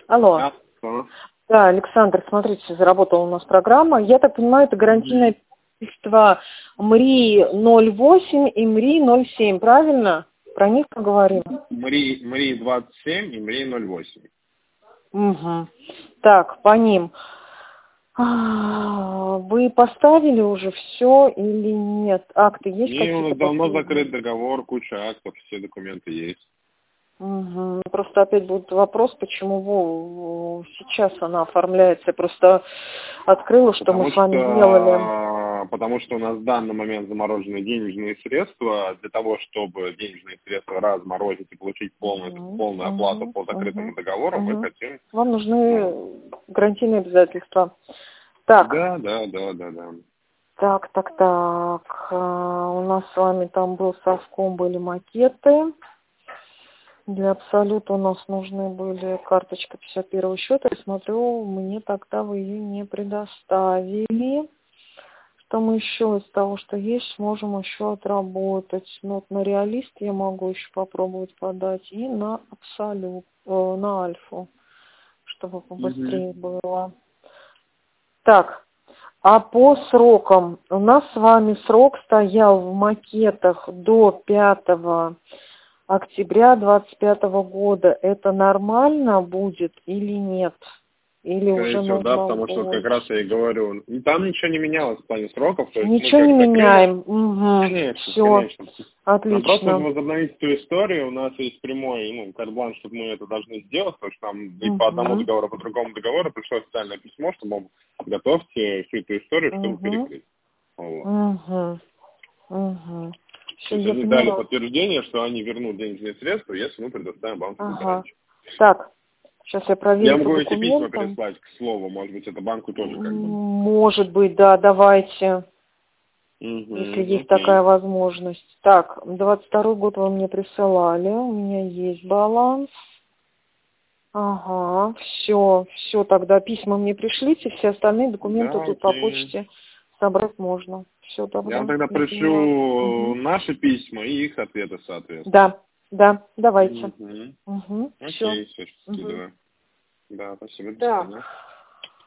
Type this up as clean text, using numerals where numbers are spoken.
Алло. Алло. Да, Александр, смотрите, заработала у нас программа. Я так понимаю, это гарантийное письмо МРИ-08 и МРИ-07, правильно? Про них поговорим. МРИ-27 и МРИ-08. Угу. Так, по ним. Вы поставили уже все или нет? Акты есть какие-то? У нас давно закрыт договор, куча актов, все документы есть. Угу. Просто опять будет вопрос, почему сейчас она оформляется. Я просто открыла, что мы с вами делали. Потому что у нас в данный момент заморожены денежные средства. Для того, чтобы денежные средства разморозить и получить полную оплату по закрытому договору, мы хотим... Вам нужны гарантийные обязательства. Так. Да. Так. У нас с вами там был совком, были макеты. Для Абсолюта у нас нужны были карточка 51 счета. Я смотрю, мне тогда вы ее не предоставили. Что мы еще из того, что есть, сможем еще отработать. Ну, вот на Реалист я могу еще попробовать подать. И на Абсолют, на Альфу, чтобы побыстрее было. Так, а по срокам. У нас с вами срок стоял в макетах до 5 октября 2025 года. Это нормально будет или нет? Или Скорее уже всего, нужно да, потому что как раз я и говорю, там ничего не менялось в плане сроков. То есть ничего не меняем. Угу. Конечно, Все. конечно. Отлично. Нам просто возобновить эту историю, у нас есть прямой, карт-бланш, чтобы мы это должны сделать, потому что нам и по одному договору, по другому договору пришло официальное письмо, что, мол, готовьте всю эту историю, чтобы перекрыть. Вот. Все, То есть они дали подтверждение, что они вернут денежные средства, если мы предоставим банковскую гарантию. Так, сейчас я проверю. Я могу эти письма переслать, к слову, может быть, это банку тоже как бы. Может быть, да, давайте. Если есть такая возможность. Так, 22 год вы мне присылали, у меня есть баланс. Ага, все, тогда письма мне пришлите, все остальные документы тут по почте собрать можно. Все, тогда. Я вам тогда пришлю наши письма и их ответы, соответственно. Да, давайте. Окей, все, счастливо. Да, спасибо. До свидания.